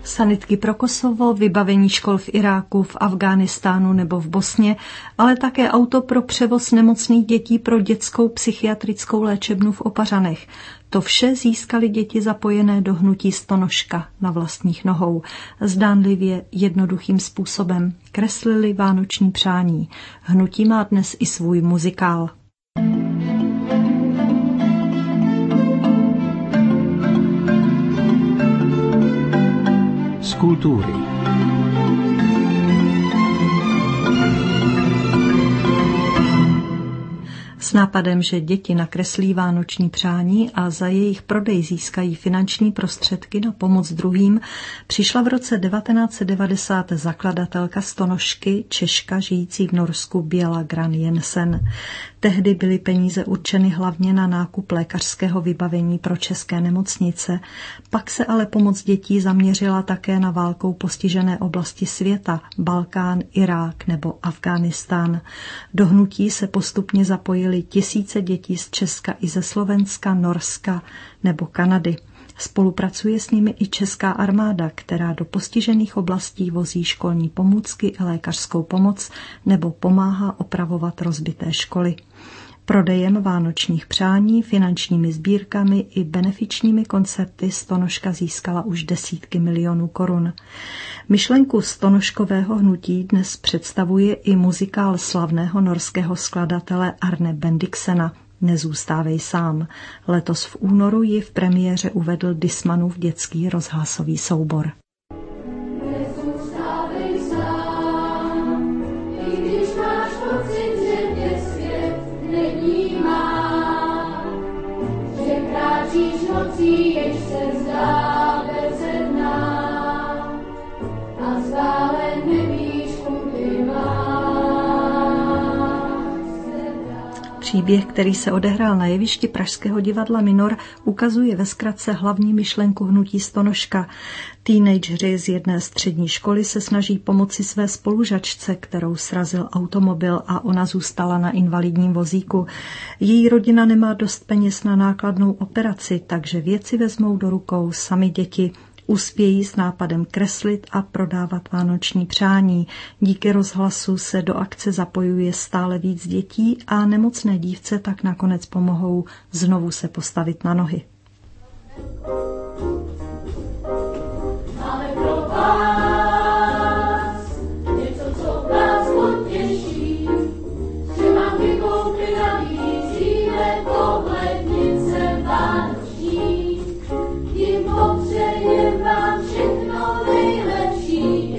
Sanitky pro Kosovo, vybavení škol v Iráku, v Afghánistánu nebo v Bosně, ale také auto pro převoz nemocných dětí pro dětskou psychiatrickou léčebnu v Opařanech. To vše získali děti zapojené do hnutí Stonožka na vlastních nohou. Zdánlivě jednoduchým způsobem kreslili vánoční přání. Hnutí má dnes i svůj muzikál. Z kultury. S nápadem, že děti nakreslí vánoční přání a za jejich prodej získají finanční prostředky na pomoc druhým, přišla v roce 1990 zakladatelka Stonožky, Češka žijící v Norsku Bjela Gran Jensen. Tehdy byly peníze určeny hlavně na nákup lékařského vybavení pro české nemocnice, pak se ale pomoc dětí zaměřila také na válkou postižené oblasti světa, Balkán, Irák nebo Afghánistán. Do hnutí se postupně zapojili tisíce dětí z Česka i ze Slovenska, Norska nebo Kanady. Spolupracuje s nimi i česká armáda, která do postižených oblastí vozí školní pomůcky a lékařskou pomoc nebo pomáhá opravovat rozbité školy. Prodejem vánočních přání, finančními sbírkami i benefičními koncerty Stonožka získala už desítky milionů korun. Myšlenku stonožkového hnutí dnes představuje i muzikál slavného norského skladatele Arne Bendiksena Nezůstávej sám. Letos v únoru ji v premiéře uvedl Dismanův dětský rozhlasový soubor. Příběh, který se odehrál na jevišti pražského divadla Minor, ukazuje ve zkratce hlavní myšlenku hnutí Stonožka. Teenageři z jedné střední školy se snaží pomoci své spolužačce, kterou srazil automobil a ona zůstala na invalidním vozíku. Její rodina nemá dost peněz na nákladnou operaci, takže věci vezmou do rukou sami děti. Uspějí s nápadem kreslit a prodávat vánoční přání. Díky rozhlasu se do akce zapojuje stále víc dětí a nemocné dívce tak nakonec pomohou znovu se postavit na nohy. Máme pro vás něco, co vás potěší, že mám vykoupit a vícíme pohlednice vánoční. Tím popřejem vám všechno nejlepší,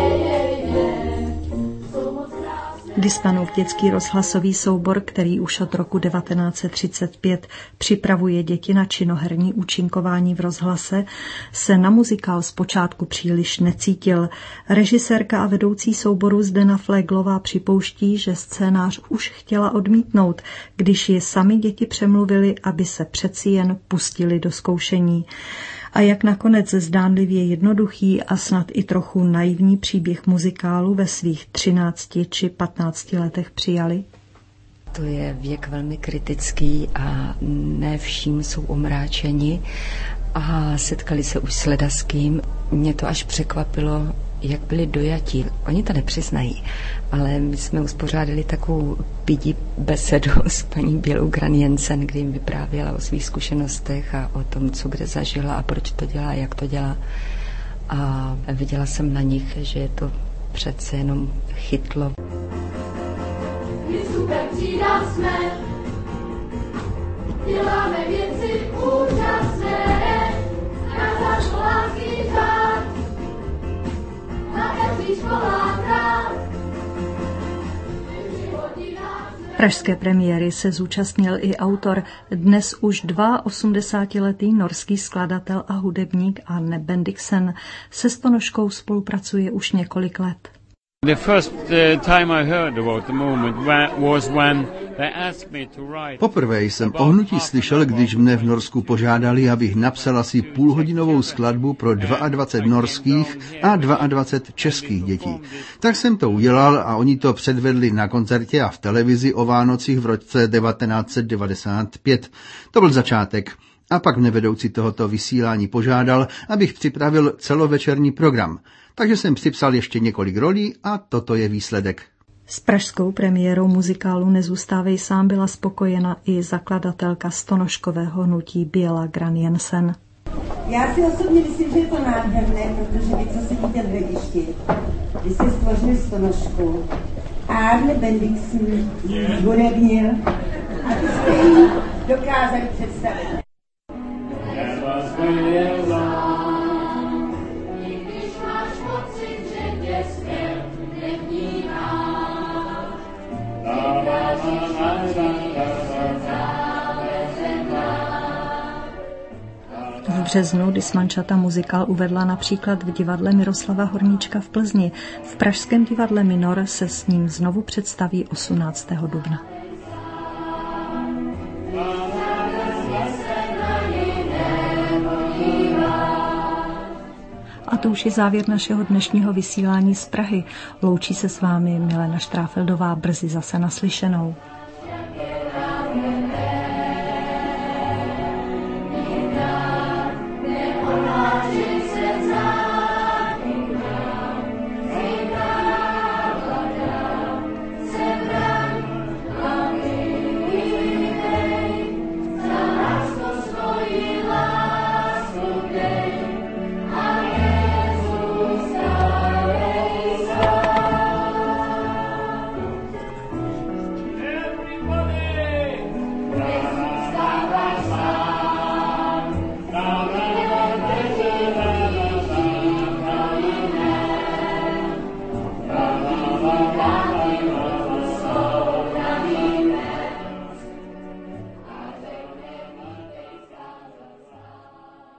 Dismanův dětský rozhlasový soubor, který už od roku 1935 připravuje děti na činoherní účinkování v rozhlase, se na muzikál zpočátku příliš necítil. Režisérka a vedoucí souboru Zdena Fléglová připouští, že scénář už chtěla odmítnout, když ji sami děti přemluvili, aby se přeci jen pustili do zkoušení. A jak nakonec zdánlivě jednoduchý a snad i trochu naivní příběh muzikálu ve svých 13 či 15 letech přijali? To je věk velmi kritický a ne vším jsou omráčeni a setkali se už s ledaským. Mě to až překvapilo, jak byli dojatí. Oni to nepřiznají, ale my jsme uspořádali takovou pidi besedu s paní Bjelou Gran Jensen, kdy jim vyprávěla o svých zkušenostech a o tom, co kde zažila a proč to dělá, jak to dělá. A viděla jsem na nich, že je to přece jenom chytlo. My super třída jsme, děláme věci úžasné, každá školácký řád, na každý školák rád. Pražské premiéry se zúčastnil i autor, dnes už 82letý norský skladatel a hudebník Arne Bendiksen. Se Stonožkou spolupracuje už několik let. The first time I heard about the movement was when they asked me to write. Poprvé jsem o hnutí slyšel, když mne v Norsku požádali, abych napsal asi půlhodinovou skladbu pro 22 norských a 22 českých dětí. Tak jsem to udělal a oni to předvedli na koncertě a v televizi o Vánocích v roce 1995. To byl začátek. A pak mne vedoucí tohoto vysílání požádal, abych připravil celovečerní program. Takže jsem připsal ještě několik rolí a toto je výsledek. S pražskou premiérou muzikálu Nezůstávej sám byla spokojena i zakladatelka stonožkového hnutí Běla Gran Jensen. Já si osobně myslím, že je to nádherné, protože vy, co sedíte v hledišti, vy jste stvořili stonožku a Arne Bendix ji zhudebnil a ty jste ji dokázali představit. V březnu Dismančata muzikál uvedla například v divadle Miroslava Horníčka v Plzni. V pražském divadle Minor se s ním znovu představí 18. dubna. A to už je závěr našeho dnešního vysílání z Prahy. Loučí se s vámi Milena Štráfeldová, brzy zase naslyšenou.